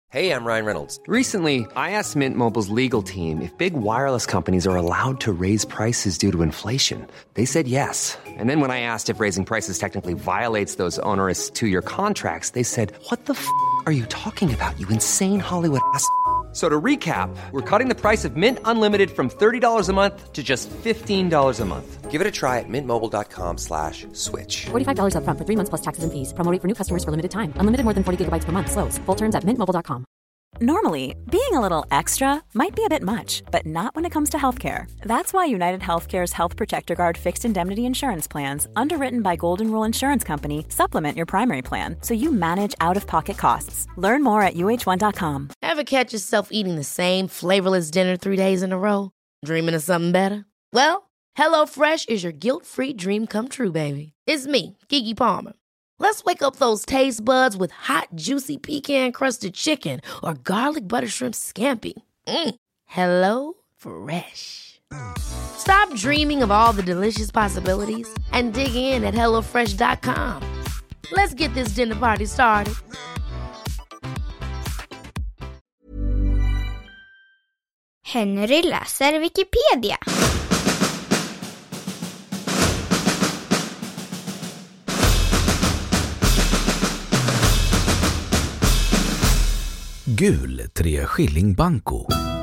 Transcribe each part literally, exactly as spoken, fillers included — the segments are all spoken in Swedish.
Hey, I'm Ryan Reynolds. Recently, I asked Mint Mobile's legal team if big wireless companies are allowed to raise prices due to inflation. They said yes. And then when I asked if raising prices technically violates those onerous two-year contracts, they said, what the f*** are you talking about, you insane Hollywood ass f- So to recap, we're cutting the price of Mint Unlimited from thirty dollars a month to just fifteen dollars a month. Give it a try at mintmobile.com slash switch. forty-five dollars up front for three months plus taxes and fees. Promo rate for new customers for limited time. Unlimited more than forty gigabytes per month. Slows full terms at mint mobile dot com. Normally, being a little extra might be a bit much, but not when it comes to healthcare. That's why United Healthcare's Health Protector Guard fixed indemnity insurance plans, underwritten by Golden Rule Insurance Company, supplement your primary plan so you manage out-of-pocket costs. Learn more at U H one dot com. Ever catch yourself eating the same flavorless dinner three days in a row? Dreaming of something better? Well, HelloFresh is your guilt-free dream come true, baby. It's me, Keke Palmer. Let's wake up those taste buds with hot, juicy pecan-crusted chicken or garlic butter shrimp scampi. Mm. Hello Fresh. Stop dreaming of all the delicious possibilities and dig in at hello fresh dot com. Let's get this dinner party started. Henry läser Wikipedia. Gul tre skilling banco.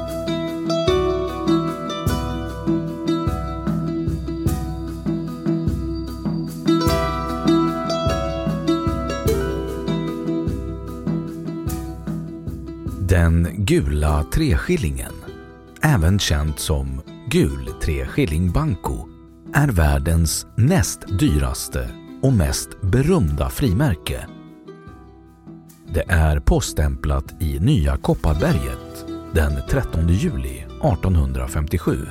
Den gula treskillingen, även känd som gul treskilling banco, är världens näst dyraste och mest berömda frimärke. Det är poststämplat i Nya Kopparberget den trettonde juli artonhundrafemtiosju.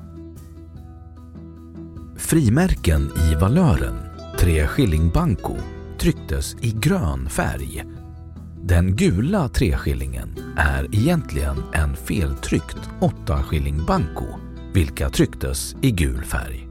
Frimärken i valören tre skilling banco trycktes i grön färg. Den gula treskillingen är egentligen en feltryckt åtta skilling banco, vilka trycktes i gul färg.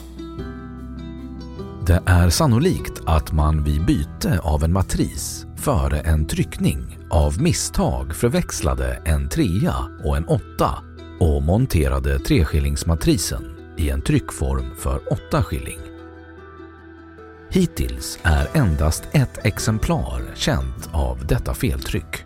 Det är sannolikt att man vid byte av en matris före en tryckning av misstag förväxlade en trea och en åtta och monterade treskillingsmatrisen i en tryckform för åtta skilling. Hittills är endast ett exemplar känt av detta feltryck.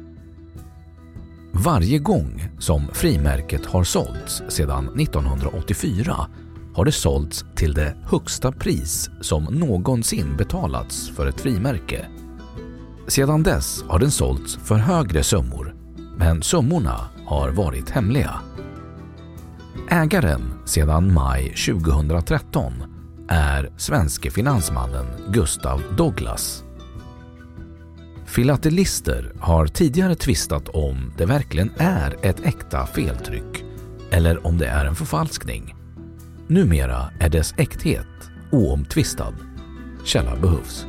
Varje gång som frimärket har sålts sedan nittonhundraåttiofyra har det sålts till det högsta pris som någonsin betalats för ett frimärke. Sedan dess har den sålts för högre summor, men summorna har varit hemliga. Ägaren sedan maj tjugohundratretton är svenske finansmannen Gustav Douglas. Filatelister har tidigare tvistat om det verkligen är ett äkta feltryck eller om det är en förfalskning. Numera är dess äkthet oomtvistad. Källa behövs.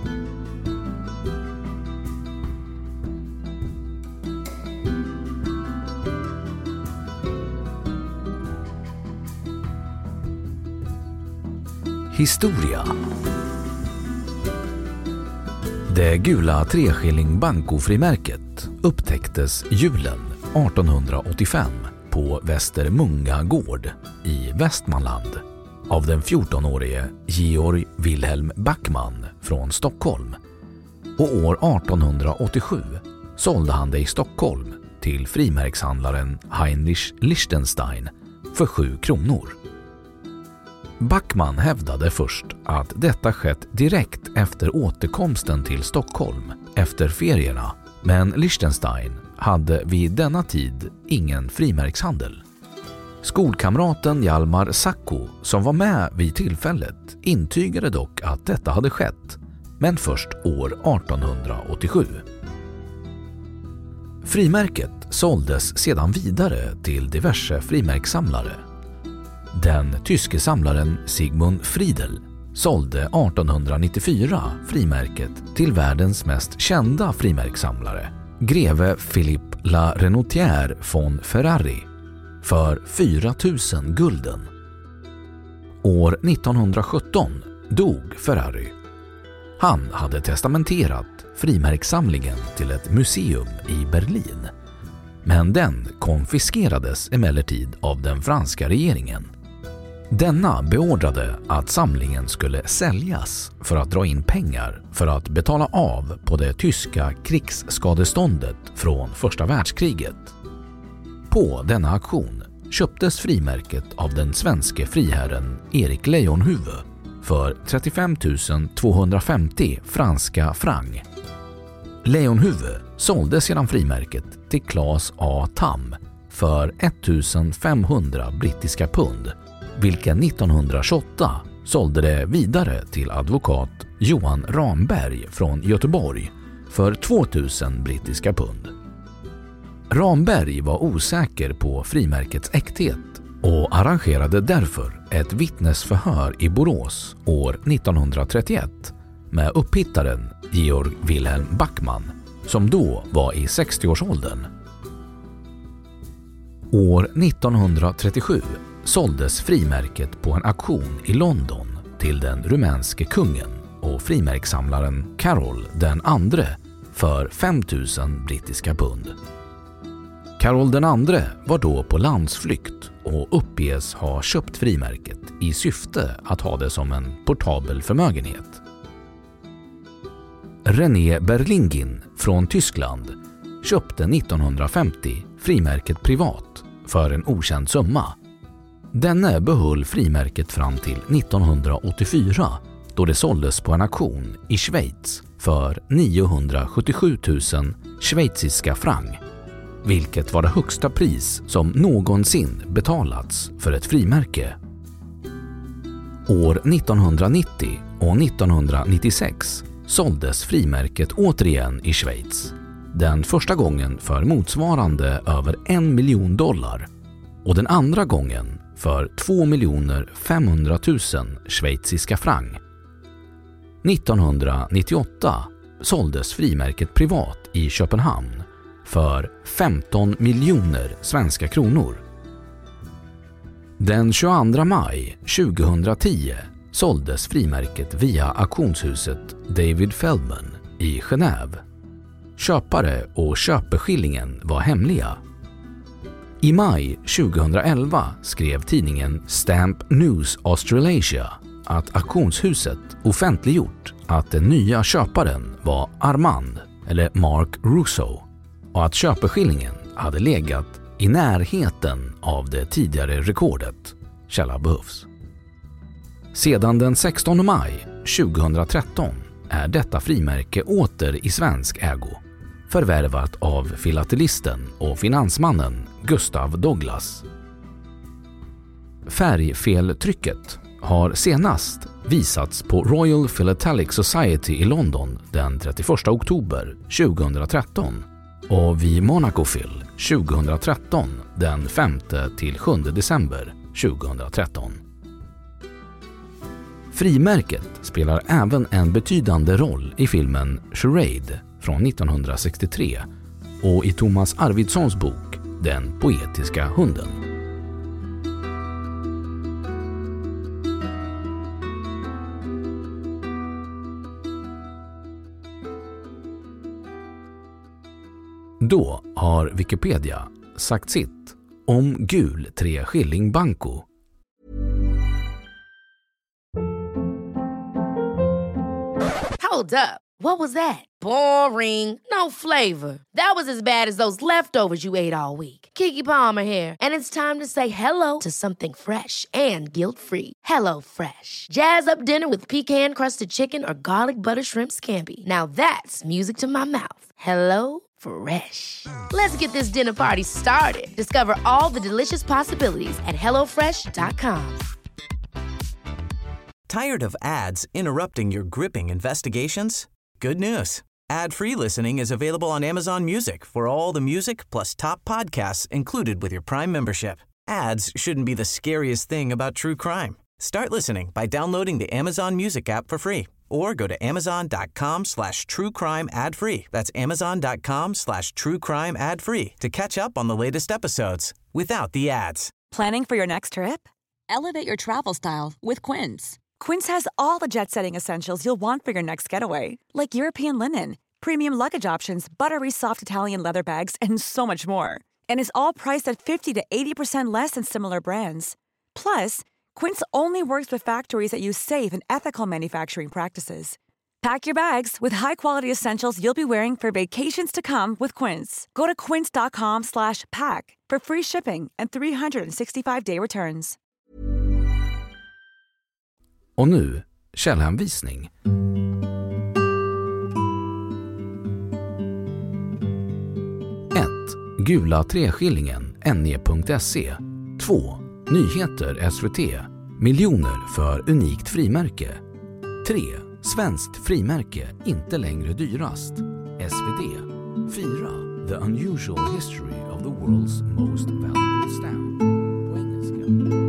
Historia. Det gula treskilling bankofrimärket upptäcktes julen artonhundraåttiofem på Västermunga gård i Västmanland av den fjortonårige Georg Wilhelm Backman från Stockholm. Och år artonhundraåttiosju sålde han det i Stockholm till frimärkshandlaren Heinrich Lichtenstein för sju kronor. Backman hävdade först att detta skett direkt efter återkomsten till Stockholm efter ferierna, men Lichtenstein hade vid denna tid ingen frimärkshandel. Skolkamraten Hjalmar Sacco, som var med vid tillfället, intygade dock att detta hade skett, men först år artonhundraåttiosju. Frimärket såldes sedan vidare till diverse frimärkssamlare. Den tyske samlaren Sigmund Friedel sålde artonhundranittiofyra frimärket till världens mest kända frimärkssamlare, greve Philippe La Renotière von Ferrari, för fyra tusen gulden. År nittonhundrasjutton dog Ferrari. Han hade testamenterat frimärkssamlingen till ett museum i Berlin. Men den konfiskerades emellertid av den franska regeringen. Denna beordrade att samlingen skulle säljas för att dra in pengar för att betala av på det tyska krigsskadeståndet från första världskriget. På denna auktion köptes frimärket av den svenske friherren Erik Lejonhufvud för trettiofem tusen tvåhundrafemtio franska franc. Lejonhufvud sålde sedan frimärket till Claes A. Tam för ettusenfemhundra brittiska pund, vilken nittonhundratjugoåtta sålde det vidare till advokat Johan Ramberg från Göteborg för tvåtusen brittiska pund. Ramberg var osäker på frimärkets äkthet och arrangerade därför ett vittnesförhör i Borås år nittonhundratrettioett med upphittaren Georg Wilhelm Backman, som då var i sextioårsåldern. År nittonhundratrettiosju såldes frimärket på en auktion i London till den rumänske kungen och frimärkssamlaren Carol den andre för femtusen brittiska pund. Carol den andre var då på landsflykt och uppges ha köpt frimärket i syfte att ha det som en portabel förmögenhet. René Berlingin från Tyskland köpte nittonhundrafemtio frimärket privat för en okänd summa. Denne behöll frimärket fram till nittonhundraåttiofyra då det såldes på en auktion i Schweiz för niohundrasjuttiosju tusen schweiziska franc, vilket var det högsta pris som någonsin betalats för ett frimärke. År nittonhundranittio och nittonhundranittiosex såldes frimärket återigen i Schweiz, den första gången för motsvarande över en miljon dollar och den andra gången för två miljoner femhundratusen schweiziska franc. nittonhundranittioåtta såldes frimärket privat i Köpenhamn för femton miljoner svenska kronor. Den tjugoandra maj tjugohundratio såldes frimärket via auktionshuset David Feldman i Genève. Köpare och köpeskillingen var hemliga. I maj tjugohundraelva skrev tidningen Stamp News Australasia att auktionshuset offentliggjort att den nya köparen var Armand eller Mark Russo och att köpeskillingen hade legat i närheten av det tidigare rekordet. Källa behövs. Sedan den sextonde maj tjugohundratretton är detta frimärke åter i svensk ägo, förvärvat av filatelisten och finansmannen Gustav Douglas. Färgfeltrycket har senast visats på Royal Philatelic Society i London den trettioförsta oktober tjugohundratretton och vid Monacophil tjugohundratretton den femte till sjunde december tjugohundratretton. Frimärket spelar även en betydande roll i filmen Charade från nittonhundrasextiotre och i Thomas Arvidssons bok Den poetiska hunden. Då har Wikipedia sagt sitt om gul tre skilling banco. Hold up. What was that? Boring. No flavor. That was as bad as those leftovers you ate all week. Keke Palmer here, and it's time to say hello to something fresh and guilt-free. Hello Fresh. Jazz up dinner with pecan-crusted chicken or garlic butter shrimp scampi. Now that's music to my mouth. Hello Fresh. Let's get this dinner party started. Discover all the delicious possibilities at hello fresh dot com. Tired of ads interrupting your gripping investigations? Good news. Ad-free listening is available on Amazon Music for all the music plus top podcasts included with your Prime membership. Ads shouldn't be the scariest thing about true crime. Start listening by downloading the Amazon Music app for free or go to amazon.com slash true crime ad free. That's amazon.com slash true crime ad free to catch up on the latest episodes without the ads. Planning for your next trip? Elevate your travel style with Quince. Quince has all the jet-setting essentials you'll want for your next getaway, like European linen, premium luggage options, buttery soft Italian leather bags, and so much more. And is all priced at fifty to eighty percent less than similar brands. Plus, Quince only works with factories that use safe and ethical manufacturing practices. Pack your bags with high-quality essentials you'll be wearing for vacations to come with Quince. Go to quince.com slash pack for free shipping and three sixty-five day returns. Och nu, källhänvisning. ett. Gula Treskillingen, N E punkt se. två. Nyheter S V T. Miljoner för unikt frimärke. tre. Svenskt frimärke, inte längre dyrast. S V D. fyra. The unusual history of the world's most valuable stamp. På engelska.